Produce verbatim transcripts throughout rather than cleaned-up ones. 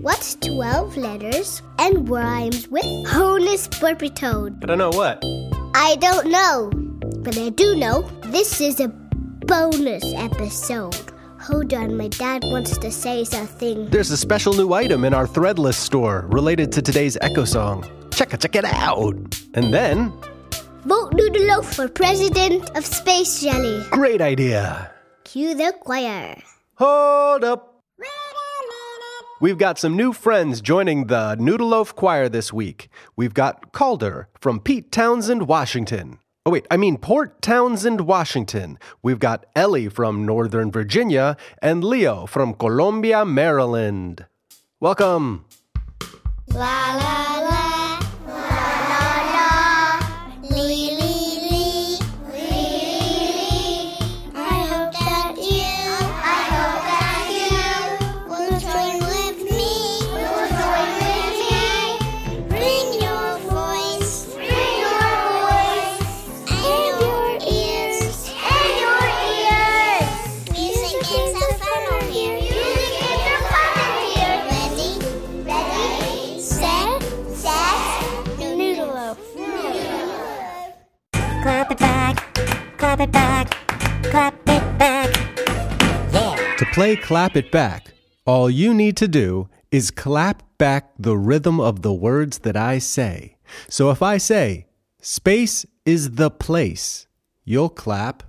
What's twelve letters and rhymes with Honus Burpy Toad? I don't know what. I don't know, but I do know this is a bonus episode. Hold on, my dad wants to say something. There's a special new item in our Threadless store related to today's Echo Song. Check it, check it out. And then... vote Noodleloaf for President of Space Jelly. Great idea. Cue the choir. Hold up. We've got some new friends joining the Noodleloaf Choir this week. We've got Calder from Pete Townsend, Washington. Oh, wait, I mean Port Townsend, Washington. We've got Ellie from Northern Virginia and Leo from Columbia, Maryland. Welcome. La la la, la la la, lee lee lee, lee lee. I hope that you, I hope that you will join with me, will join with me. Bring your voice, bring your voice, and your ears, and your ears. Music is so fun over here. Music is so fun over here. Ready, ready, set, set, Noodleloaf. Noodleloaf. Clap it back, clap it back, clap it back. Yeah. To play Clap It Back, all you need to do is clap back the rhythm of the words that I say. So if I say, space is the place, you'll clap.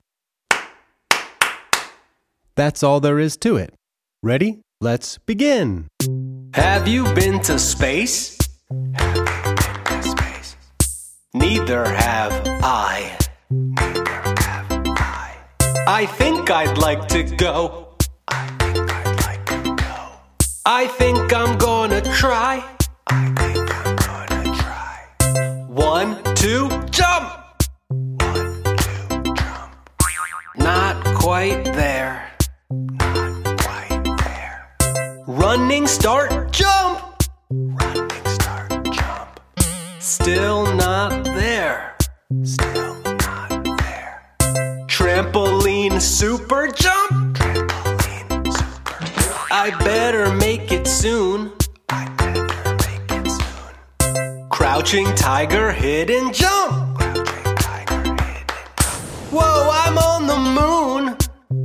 That's all there is to it. Ready? Let's begin. Have you been to space? Have you been to space? Neither have I. Neither have I. I think I'd like to go. I think I'd like to go. I think I'm gonna try. I think I'm gonna try. One, two, jump! One, two, jump. Not quite there. Not quite there. Running, start, jump! Running, start, jump. Still not there. Still not there. Trampoline, super jump! Trampoline, super jump. I better make it soon. I better make it soon. Crouching tiger, hidden jump! Crouching tiger, hidden jump. Whoa, I'm on the moon!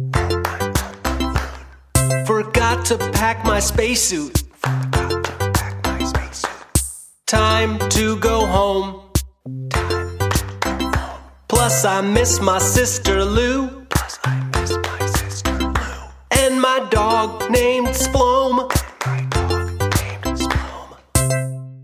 Forgot to pack my spacesuit. Forgot to pack my spacesuit. Time to go home. Time to go home. Plus I miss my sister Lou. Plus I miss my sister Lou. And my dog named Splome. My dog named Splome.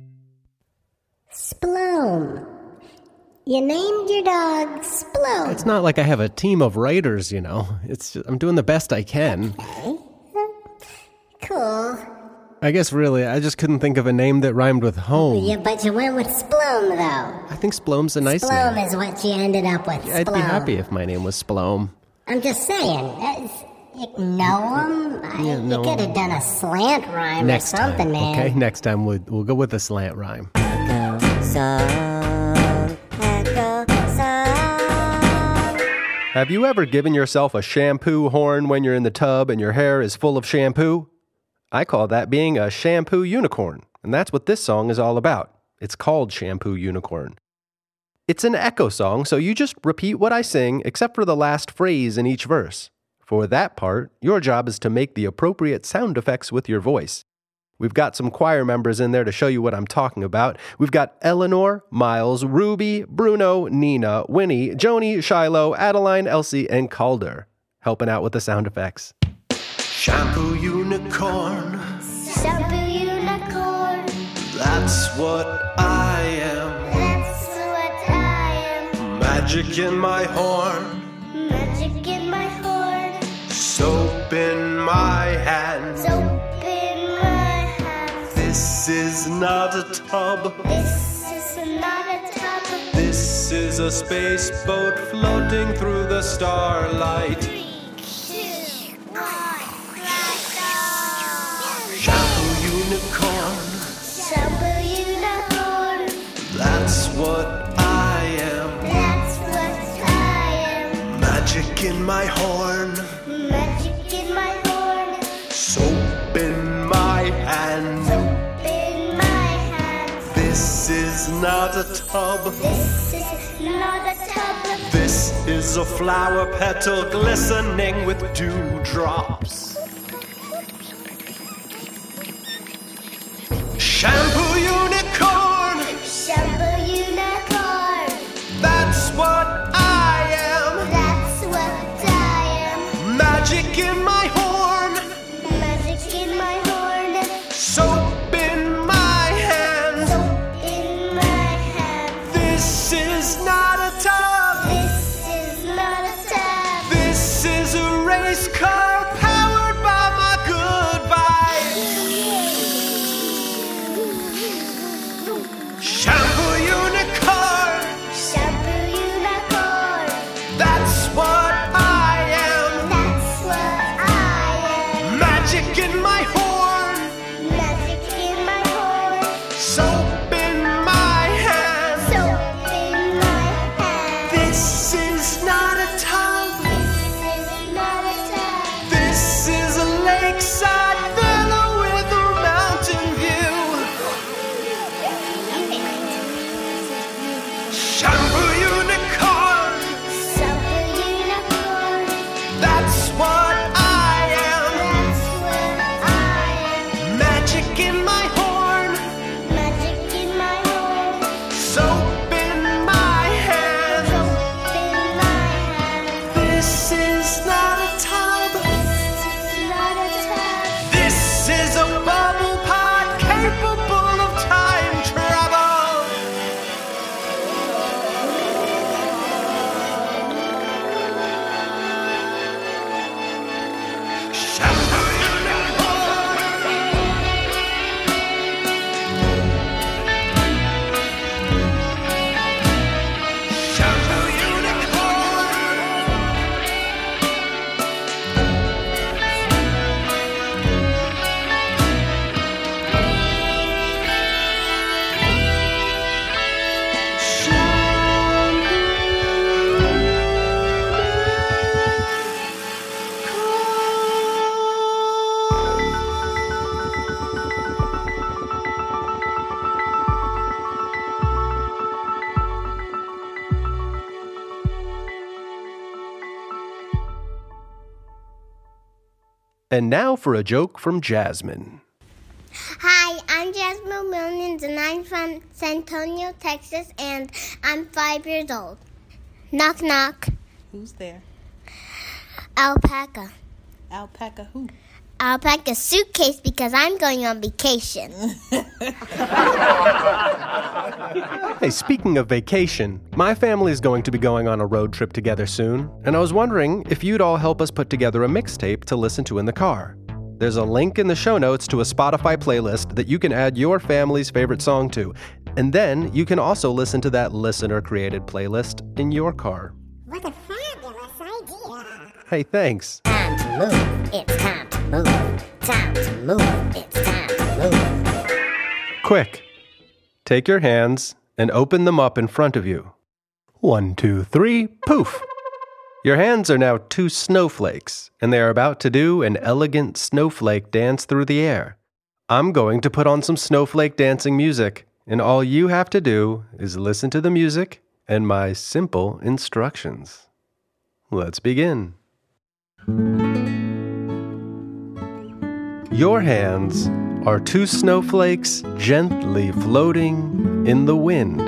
Sploom. You named your dog Sploom. It's not like I have a team of writers, you know. It's just, I'm doing the best I can. Okay. Cool. I guess really, I just couldn't think of a name that rhymed with home. Yeah, but you went with Sploom, though. I think Splome's a nice Sploom name. is what you ended up with. I'd be Sploom. happy if my name was Splome. I'm just saying. It's, you know him. I, Yeah, you know could him. have done a slant rhyme Next or something, time, man. okay? Next time we'll, we'll go with a slant rhyme. Echo song, echo song. Have you ever given yourself a shampoo horn when you're in the tub and your hair is full of shampoo? I call that being a shampoo unicorn, and that's what this song is all about. It's called Shampoo Unicorn. It's an echo song, so you just repeat what I sing except for the last phrase in each verse. For that part, your job is to make the appropriate sound effects with your voice. We've got some choir members in there to show you what I'm talking about. We've got Eleanor, Miles, Ruby, Bruno, Nina, Winnie, Joni, Shiloh, Adeline, Elsie, and Calder, helping out with the sound effects. Shampoo unicorn, Shampoo unicorn, that's what I am. that's what I am. Magic in my horn, Magic in my horn, soap in my hand. soap in my hand. This is not a tub, This is not a tub. this is a space boat floating through the starlight. Three, two, one, blast off. Shampoo unicorn, Shampoo unicorn, that's what I am. that's what I am. Magic in my horn, Magic in my horn, soap in my hand. Soap in my hand. This is not a tub. This is not a tub. This is a flower petal glistening with dewdrops. Shampoo unicorn. Shampoo unicorn. That's what I am. That's what I am. Magic in my horn. Magic in my horn. Soap in my hand. Soap in my hand. This is not a tub. This is not a tub. This is a race car powered by my good vibes. Shampoo unicorn. Shampoo unicorn. That's what I am. That's what I am. Magic in my horn. Magic in my horn. Soap in my hand. Soap in my hand. This is not a tub. This is not a tub. This is a lakeside villa with a mountain view. Shampoo unicorn. Shampoo unicorn. That's what I am. That's what I am. Magic in my horn. Magic in my horn. Soap in my hand. Soap in my hand. This is not a tub. This is not a tub. This is a bubble pod capable of time travel. Shampoo unicorn. Shampoo And now for a joke from Jasmine. Hi, I'm Jasmine Williams, and I'm from San Antonio, Texas, and I'm five years old. Knock, knock. Who's there? Alpaca. Alpaca who? I'll pack a suitcase because I'm going on vacation. Hey, speaking of vacation, my family is going to be going on a road trip together soon, and I was wondering if you'd all help us put together a mixtape to listen to in the car. There's a link in the show notes to a Spotify playlist that you can add your family's favorite song to, and then you can also listen to that listener-created playlist in your car. What a fabulous idea! Hey, thanks. Time to move. It's time to move. Time to move. It's time to move. Quick, take your hands and open them up in front of you. One, two, three, poof! Your hands are now two snowflakes, and they are about to do an elegant snowflake dance through the air. I'm going to put on some snowflake dancing music, and all you have to do is listen to the music and my simple instructions. Let's begin. Your hands are two snowflakes gently floating in the wind.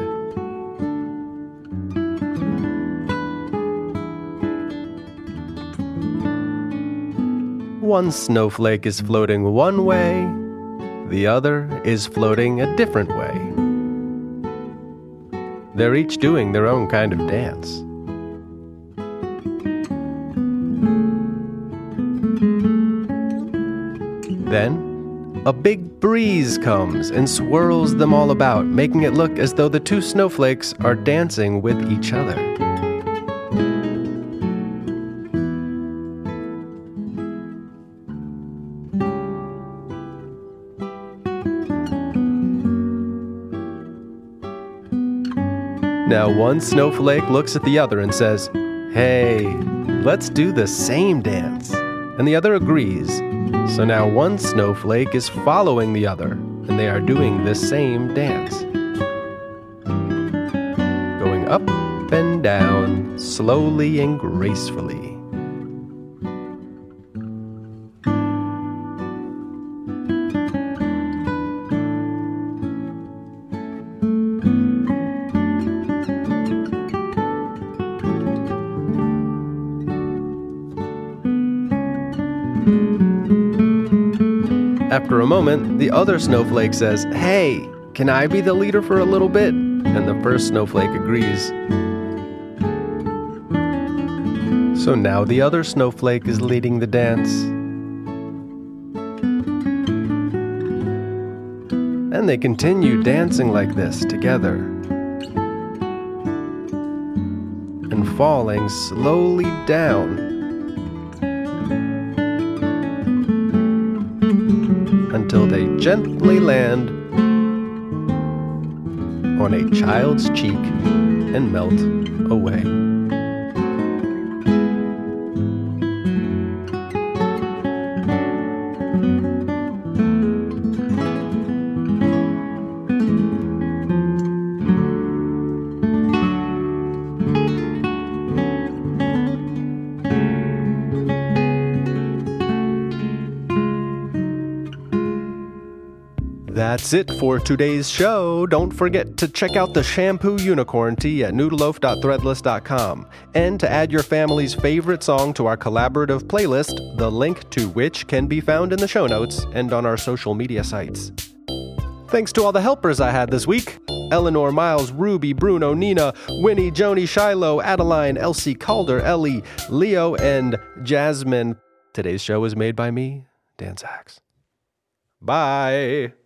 One snowflake is floating one way, the other is floating a different way. They're each doing their own kind of dance. Then, a big breeze comes and swirls them all about, making it look as though the two snowflakes are dancing with each other. Now one snowflake looks at the other and says, "Hey, let's do the same dance." And the other agrees, So now one snowflake is following the other, and they are doing this same dance. Going up and down, slowly and gracefully. After a moment, the other snowflake says, "Hey, can I be the leader for a little bit?" And the first snowflake agrees. So now the other snowflake is leading the dance. And they continue dancing like this together. And falling slowly down. Until they gently land on a child's cheek and melt away. That's it for today's show. Don't forget to check out the Shampoo Unicorn Tea at noodleloaf dot threadless dot com. And to add your family's favorite song to our collaborative playlist, the link to which can be found in the show notes and on our social media sites. Thanks to all the helpers I had this week. Eleanor, Miles, Ruby, Bruno, Nina, Winnie, Joni, Shiloh, Adeline, Elsie, Calder, Ellie, Leo, and Jasmine. Today's show was made by me, Dan Sachs. Bye.